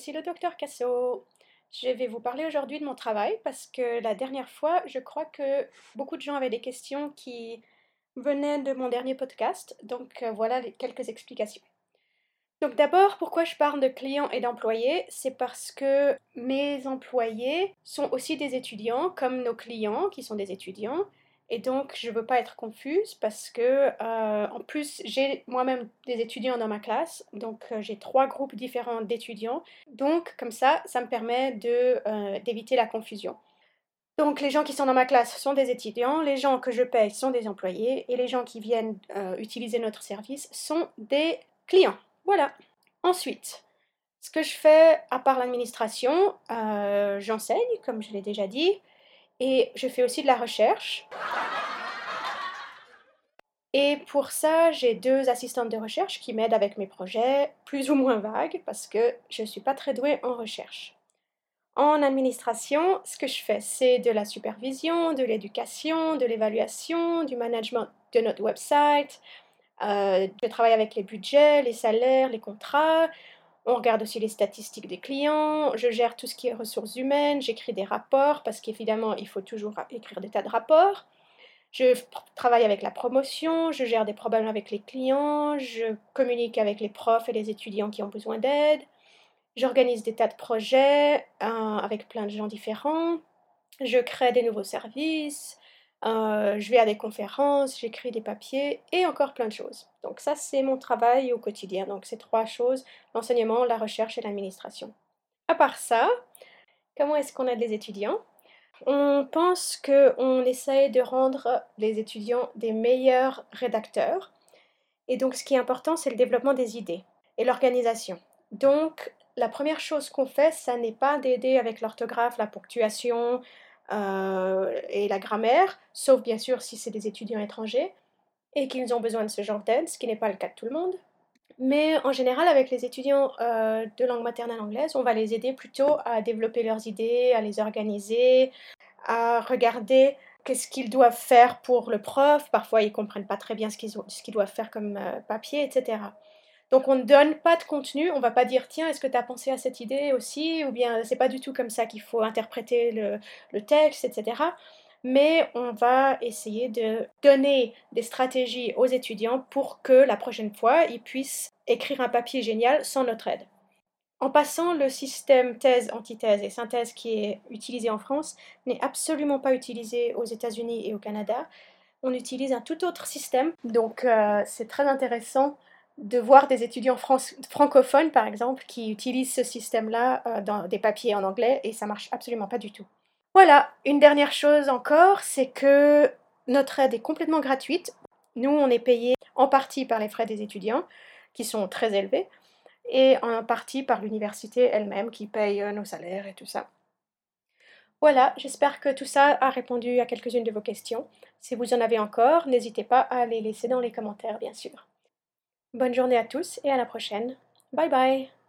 ici le docteur Casso. Je vais vous parler aujourd'hui de mon travail parce que la dernière fois, je crois que beaucoup de gens avaient des questions qui venaient de mon dernier podcast, donc voilà quelques explications. Donc d'abord, pourquoi je parle de clients et d'employés? C'est parce que mes employés sont aussi des étudiants, comme nos clients qui sont des étudiants. Et donc, je ne veux pas être confuse parce que, en plus, j'ai moi-même des étudiants dans ma classe. Donc, j'ai 3 groupes différents d'étudiants. Donc, comme ça me permet d'éviter la confusion. Donc, les gens qui sont dans ma classe sont des étudiants, les gens que je paye sont des employés, et les gens qui viennent utiliser notre service sont des clients. Voilà. Ensuite, ce que je fais, à part l'administration, j'enseigne, comme je l'ai déjà dit, et je fais aussi de la recherche. Et pour ça, j'ai 2 assistantes de recherche qui m'aident avec mes projets, plus ou moins vagues, parce que je ne suis pas très douée en recherche. En administration, ce que je fais, c'est de la supervision, de l'éducation, de l'évaluation, du management de notre website. Je travaille avec les budgets, les salaires, les contrats. On regarde aussi les statistiques des clients. Je gère tout ce qui est ressources humaines. J'écris des rapports parce qu'évidemment, il faut toujours écrire des tas de rapports. Je travaille avec la promotion, je gère des problèmes avec les clients, je communique avec les profs et les étudiants qui ont besoin d'aide. J'organise des tas de projets avec plein de gens différents. Je crée des nouveaux services. Je vais à des conférences, j'écris des papiers et encore plein de choses. Donc ça, c'est mon travail au quotidien. Donc ces 3 choses, l'enseignement, la recherche et l'administration. À part ça, comment est-ce qu'on aide les étudiants? On pense qu'on essaye de rendre les étudiants des meilleurs rédacteurs. Et donc, ce qui est important, c'est le développement des idées et l'organisation. Donc, la première chose qu'on fait, ça n'est pas d'aider avec l'orthographe, la ponctuation et la grammaire, sauf bien sûr si c'est des étudiants étrangers et qu'ils ont besoin de ce genre d'aide, ce qui n'est pas le cas de tout le monde. Mais en général, avec les étudiants de langue maternelle anglaise, on va les aider plutôt à développer leurs idées, à les organiser, à regarder qu'est-ce qu'ils doivent faire pour le prof. Parfois, ils ne comprennent pas très bien ce qu'ils doivent faire comme papier, etc. Donc, on ne donne pas de contenu. On ne va pas dire, tiens, est-ce que tu as pensé à cette idée aussi? Ou bien, c'est pas du tout comme ça qu'il faut interpréter le texte, etc. Mais on va essayer de donner des stratégies aux étudiants pour que la prochaine fois, ils puissent écrire un papier génial sans notre aide. En passant, le système thèse, antithèse et synthèse qui est utilisé en France n'est absolument pas utilisé aux États-Unis et au Canada. On utilise un tout autre système, donc c'est très intéressant de voir des étudiants francophones, par exemple, qui utilisent ce système-là dans des papiers en anglais et ça marche absolument pas du tout. Voilà, une dernière chose encore, c'est que notre aide est complètement gratuite. Nous, on est payé en partie par les frais des étudiants, qui sont très élevés, et en partie par l'université elle-même qui paye nos salaires et tout ça. Voilà, j'espère que tout ça a répondu à quelques-unes de vos questions. Si vous en avez encore, n'hésitez pas à les laisser dans les commentaires, bien sûr. Bonne journée à tous et à la prochaine. Bye bye!